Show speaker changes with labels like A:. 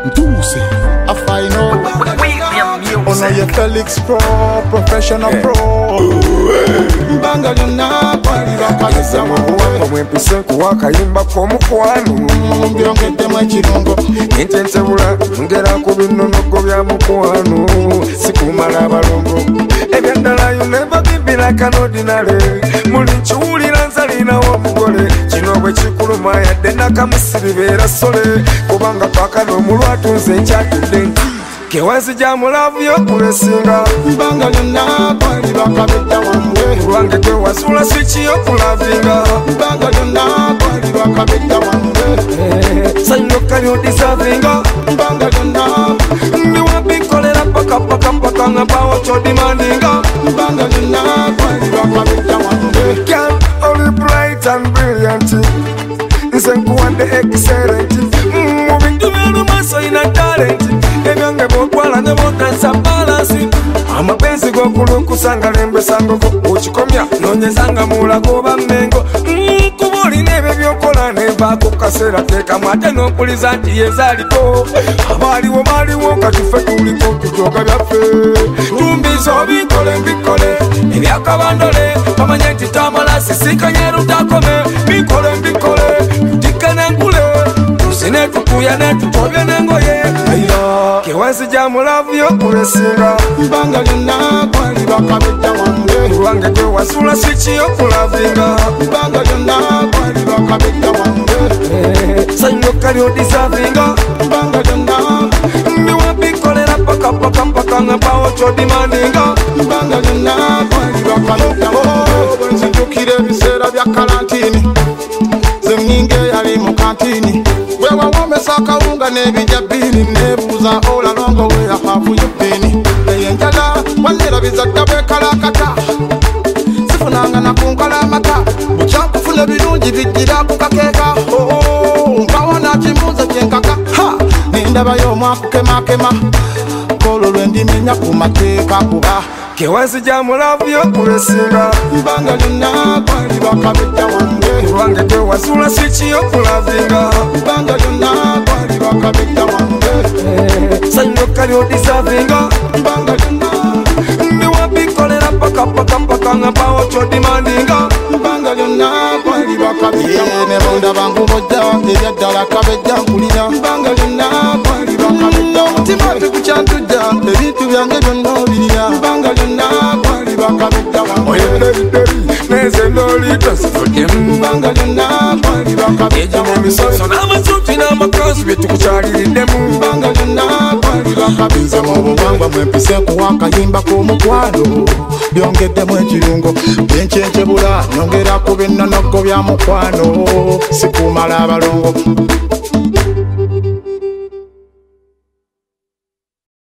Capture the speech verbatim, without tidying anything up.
A: Ntuse afaino ono ye Felix Pro professional yeah. Pro mbanga lyonna kwalira kabisa
B: mubuwako mwempise kuwakayimba k'omukwano
A: mbyongeddemu ekirungo
B: intensebula ngera ku binonogo bya mukwano sikumala abalongo ebyaddala you never be like an ordinary muli nkiwulira nsalinawo omugole kino bwe kikuluma yadde nakamusiribeera sole kubanga pakano omulwatunze nkyatudde nti kewansi gya mulavu yokulesinga
A: mbanga lyonna kwali bakabedda wamwe
B: lwange gwe wasula swiki yokulavinga
A: mbanga lyonna kwali bakabedda wamwe
B: sanyoka lyodisavinga
A: mbanga lyonna
B: ndiwabikolera paka paka paka nga bawo kyodimandinga
A: mbanga lyonna kwali bakabedda wamwe
B: girl only bright and brilliant nze nkuwadde excellent mu bintu by'olumaso ina talent ebyange bw'okwala ne bw'otansa balansi amapenzi g'okulukusanga lembesangoko okikomya noonyezanga muulago oba mmengo kuba olina ebyo by'okola nevaako kaseera teekamu ate n'okuliza nti yezaaliko abaaliwo baaliwo nga tufe tuliko tujoga byaffe tumbiza obikole mbikole ebyakabandole bamanye nti tamala sisikanye lutakome bikole mbikole tutika n'enkule tusine tukuya ne tutobye n'engoye kewansi gya mulavu yokulesinga
A: mbanga lyonna kwali bakabedda wamwe
B: lwange gwe wasula swiki yokulavinga
A: mbanga lyonna kwali bakabedda wamwe
B: sanyoka lyodisavinga
A: mbanga lyonna
B: ndiwabikolera paka paka paka nga bawo kyodimandinga
A: mbanga lyonna kwali bakabedda wamwe bwe nzijukira ebiseera bya kalantini zemnyinge yali mu kantini wewawomesa akawunga n'ebijja bbini nebuuza olalongo weyahavuyo bbini eyenjala wanerabiza dda bwekalakata sifunanga nakunkala amata bukyakufuna birungi bijjira ku kakeeka mpawo nakimbuuza kyenkaka ha nendabayo omwakukemakema kolo lwendimenya ku mateeka kuba
B: kewansi gya mulavu yokulesinga
A: mbanga lyonna kwali bakabedda wamwe
B: lwange gwe wasula swiki yokulavinga
A: mbanga lyonna kwali bakabedda wamwe
B: sanyoka lyodisavinga
A: mbanga lyonna
B: ndiwabikolera paka paka paka nga bawo kyodimandinga
A: mbanga lyonna kwali bakabedda ne bonda bangu bojja ebyaddala kabejja nkulira mbanga lyonna kwali bakabedda omutima tekukyantujja ebintu byange byonna obirira mbanga lyonna kwali bakabedda
B: oyedderideri neze nolitosifodemu
A: mbanga lyonna kwali bakabedda
B: ejo mumisoso n'amasuuti n'amakanzu byetukukyaliriddemu
A: mbanga lyonna kwali bakabedda mu buwangwa mwempise kuwakayimba k'omukwano byongeddemu ekirungo byenkyenkyebula nyongera ku binnonogo bya mukwano sikumala abalongo